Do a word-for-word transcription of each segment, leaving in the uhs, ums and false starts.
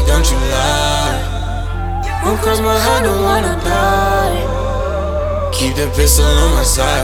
don't you lie. Won't cross my heart, don't wanna die. Keep the pistol on my side.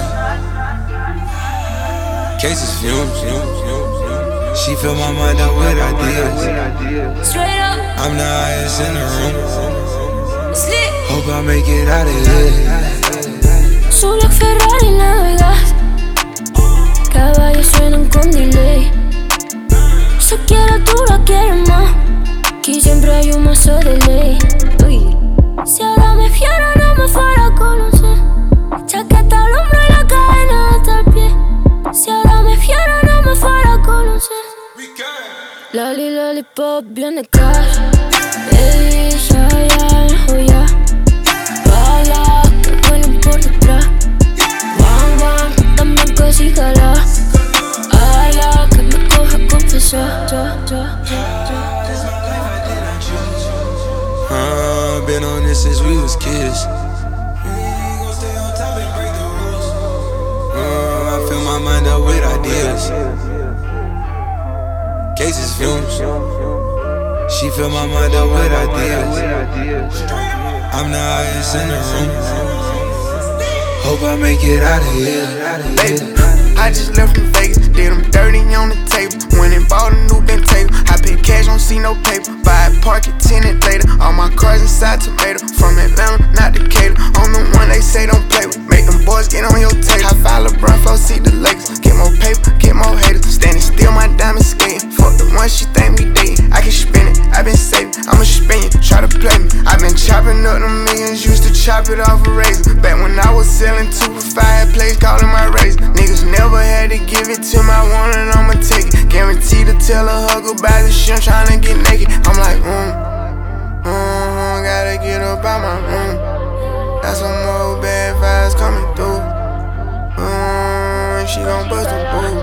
Cases fumes. She fill my mind up with ideas. Straight up, I'm the highest in the room. slick. Hope I make it out of here. Su Black Ferrari navegas. Caballos suenan con delay. Se quiere, tú la quieres más. Aquí siempre hay un mazo de ley. Uy. Si ahora me fiera, no me fuera a conocer. Chaqueta al hombro y la cadena hasta el pie. Si ahora me fiera, no me fuera a conocer. Lali, lollipop, bien de cash. Ey, ya, ya, joya. Bala, que vuelen por detrás. Bam, bam, dame casi jala. Ala, que me coja confesar. Ya, ya, ya, ya. Uh, been on this since we was kids. Uh, I fill my mind up with ideas. Cases fumes. She fill my mind up with ideas. I'm the highest in the room. Hope I make it out of here. Baby, I just left from Vegas, did them dirty on the table. Went and bought a new bent table. I pay cash, don't see no paper. Buy it, park it, tenant later. All my cars inside tomato. From Atlanta, not Decatur. I'm the one they say don't play with. Make them boys get on your table. I file LeBron, flow, see the Lakers. Get more paper, get more haters. Standing still, my diamond skating. Fuck the one she think we dating. I can spin it, I been saving. I'ma spin you, try to play me. I been chopping up the millions, used to chop it off a razor. Back when I was selling two for five, place calling my razor. Niggas never had to give it to my one and I'ma take it. Guaranteed to tell a hug about this shit, I'm tryna get naked. I'm like, mm, mm, gotta get up out my room. Got some more bad vibes coming through. Mm, she gon' bust a boo.